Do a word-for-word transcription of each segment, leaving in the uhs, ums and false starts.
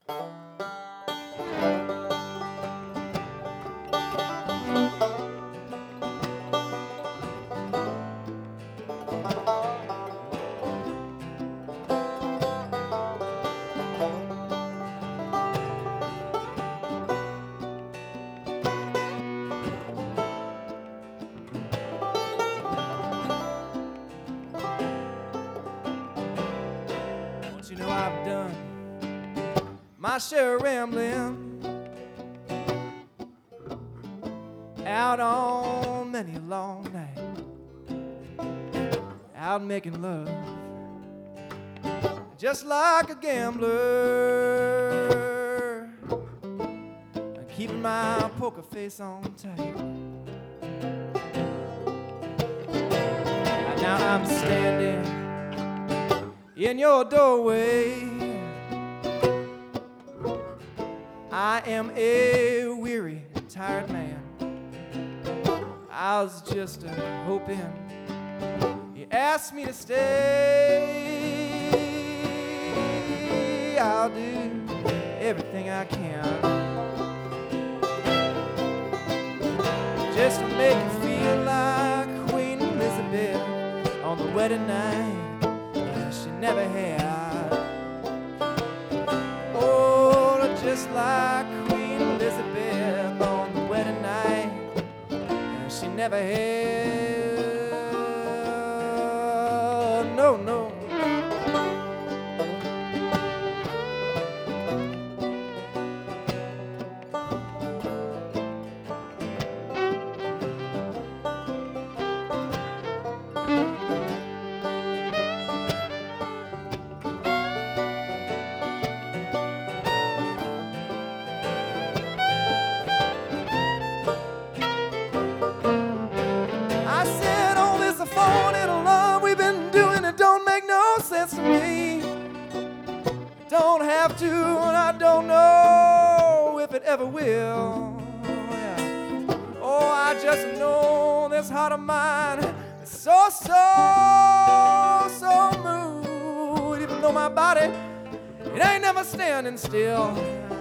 You know I've done my share of rambling out on many a long night, out making love just like a gambler, keeping my poker face on tight. And now I'm standing in your doorway. I am a weary, tired man. I was just uh, hoping you asked me to stay. I'll do everything I can just to make you feel like Queen Elizabeth on the wedding night she never had. Oh, just like Queen Elizabeth on the wedding night she never had. No, no. To me, don't have to, and I don't know if it ever will. Yeah. Oh, I just know this heart of mine is so, so, so moved. Even though my body, it ain't never standing still.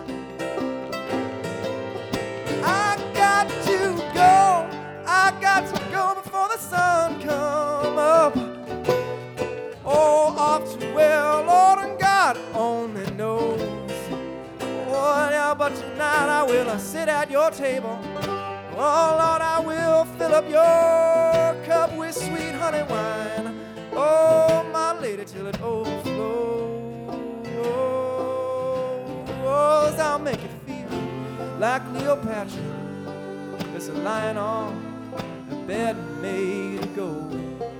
I got to go, I got to go before the sun come up. Oh, off to where Lord and God only knows. Oh, yeah, but tonight I will sit at your table. Oh, Lord, I will fill up your cup with sweet honey wine. Oh, my lady, till it overflows. I'll make it feel like Cleopatra, just lying on a bed made of gold.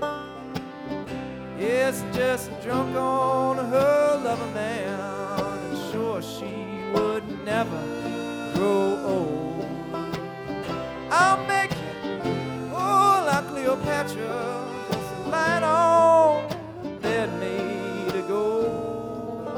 It's just drunk on her lover man, and sure she would never grow old. I'll make it, oh, like Cleopatra, just lying on a bed made of gold.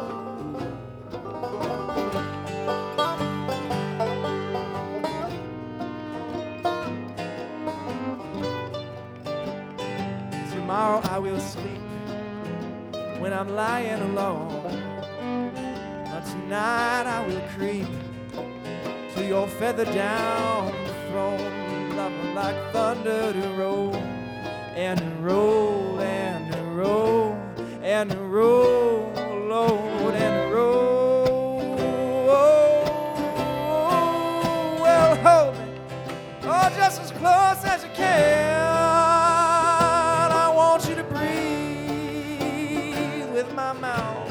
Tomorrow I will sleep when I'm lying alone, but tonight I will creep to your feather down throne, loving like thunder to roll and to roll and to roll and to roll, Lord, and to roll. Well, hold me, oh, just as close as you can. My mouth,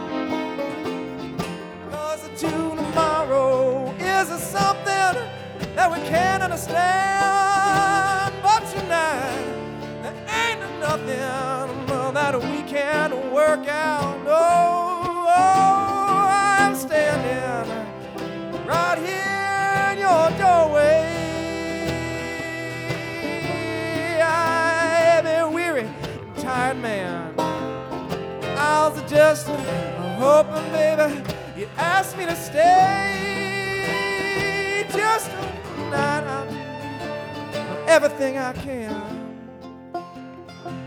'cause to tomorrow is something that we can't understand. But tonight there ain't nothing that we can't work out. Oh, oh, I'm standing right here in your doorway. I'm a weary, tired man. I was just hoping, baby, you asked me to stay. Just tonight I'll do everything I can.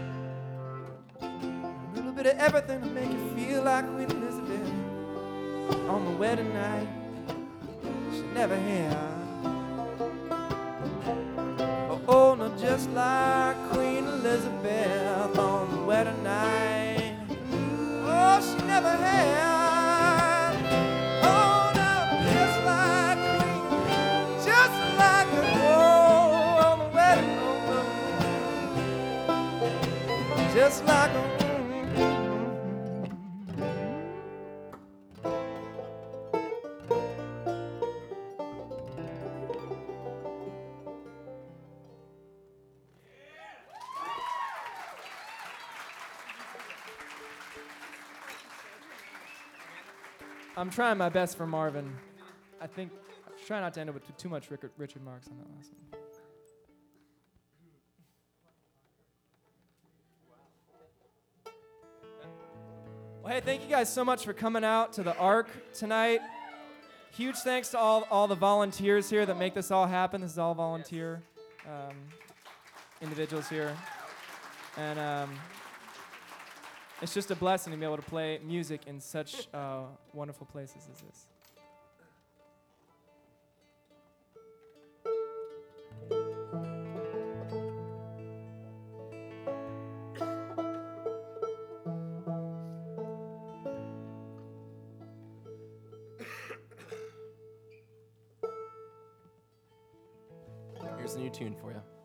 A little bit of everything to make you feel like Queen Elizabeth on the wedding night she never had. Oh, oh, no, just like Queen Elizabeth on the wedding night. Oh, she never had. Oh, no, just like Queen, just like a gold on the wedding, oh, just like a. I'm trying my best for Marvin. I think, try not to end up with too much Richard, Richard Marx on that last one. Well, hey, thank you guys so much for coming out to the Ark tonight. Huge thanks to all, all the volunteers here that make this all happen. This is all volunteer um, individuals here. And um, it's just a blessing to be able to play music in such uh, wonderful places as this. Here's a new tune for you.